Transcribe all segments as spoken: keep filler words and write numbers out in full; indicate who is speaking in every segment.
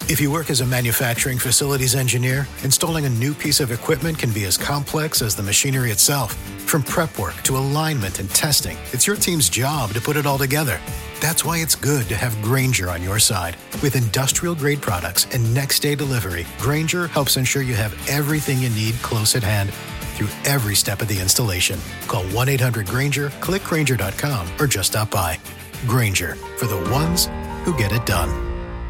Speaker 1: If you work as a manufacturing facilities engineer, installing a new piece of equipment can be as complex as the machinery itself. From prep work to alignment and testing, it's your team's job to put it all together. That's why it's good to have Grainger on your side. With industrial-grade products and next-day delivery, Grainger helps ensure you have everything you need close at hand through every step of the installation. Call one eight hundred Grainger, click Grainger dot com, or just stop by. Grainger, for the ones who get it done.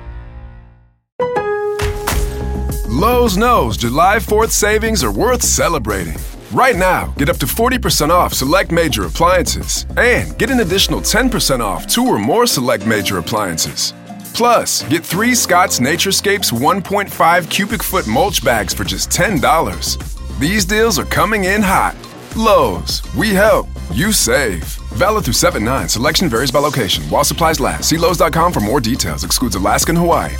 Speaker 2: Lowe's knows July fourth savings are worth celebrating. Right now, get up to forty percent off select major appliances and get an additional ten percent off two or more select major appliances. Plus, get three Scott's Naturescapes one point five cubic foot mulch bags for just ten dollars. These deals are coming in hot. Lowe's, we help, you save. Valid through seven nine. Selection varies by location. While supplies last. See Lowe's dot com for more details. Excludes Alaska and Hawaii.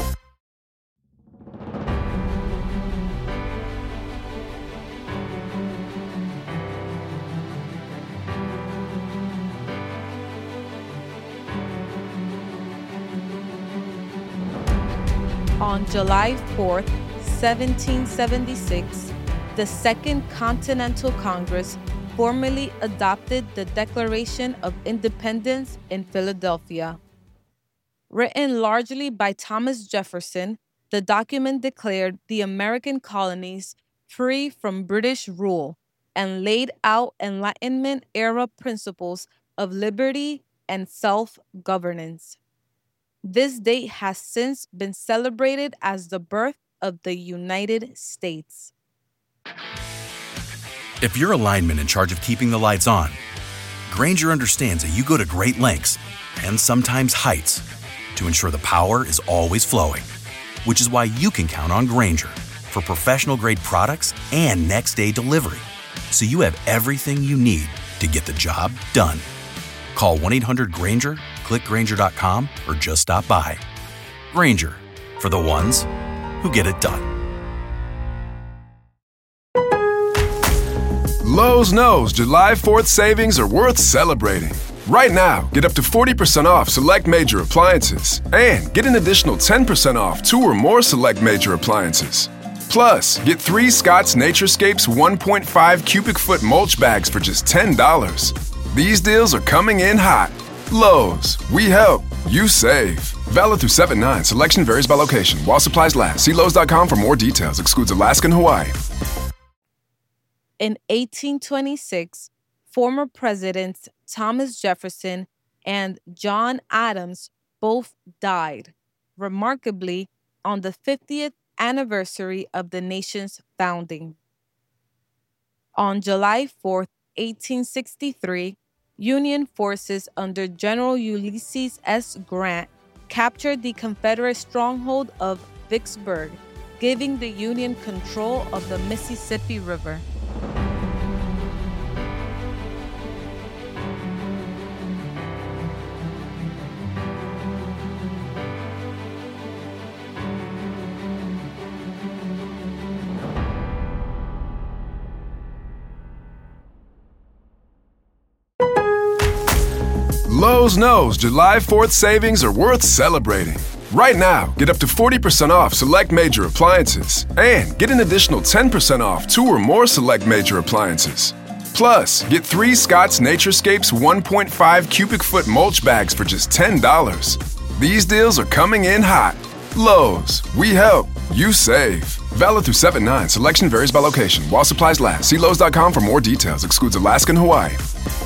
Speaker 3: On July fourth, seventeen seventy-six, the Second Continental Congress formally adopted the Declaration of Independence in Philadelphia. Written largely by Thomas Jefferson, the document declared the American colonies free from British rule and laid out Enlightenment-era principles of liberty and self-governance. This date has since been celebrated as the birth of the United States.
Speaker 4: If you're a lineman in charge of keeping the lights on, Grainger understands that you go to great lengths and sometimes heights to ensure the power is always flowing, which is why you can count on Grainger for professional-grade products and next-day delivery, so you have everything you need to get the job done. Call one eight hundred Grainger, click Grainger dot com, or just stop by. Grainger, for the ones who get it done.
Speaker 2: Lowe's knows July fourth savings are worth celebrating. Right now, get up to forty percent off select major appliances and get an additional ten percent off two or more select major appliances. Plus, get three Scott's Naturescapes one point five cubic foot mulch bags for just ten dollars. These deals are coming in hot. Lowe's, we help, you save. Valid through seven nine. Selection varies by location. While supplies last. See Lowe's dot com for more details. Excludes Alaska and Hawaii.
Speaker 3: In eighteen twenty-six, former presidents Thomas Jefferson and John Adams both died, remarkably on the fiftieth anniversary of the nation's founding. On July fourth, eighteen sixty-three, Union forces under General Ulysses S. Grant captured the Confederate stronghold of Vicksburg, giving the Union control of the Mississippi River.
Speaker 2: Lowe's knows July fourth savings are worth celebrating. Right now, get up to forty percent off select major appliances and get an additional ten percent off two or more select major appliances. Plus, get three Scott's Naturescapes one point five cubic foot mulch bags for just ten dollars. These deals are coming in hot. Lowe's, we help, you save. Valid through seven nine. Selection varies by location. While supplies last. See Lowe's dot com for more details. Excludes Alaska and Hawaii.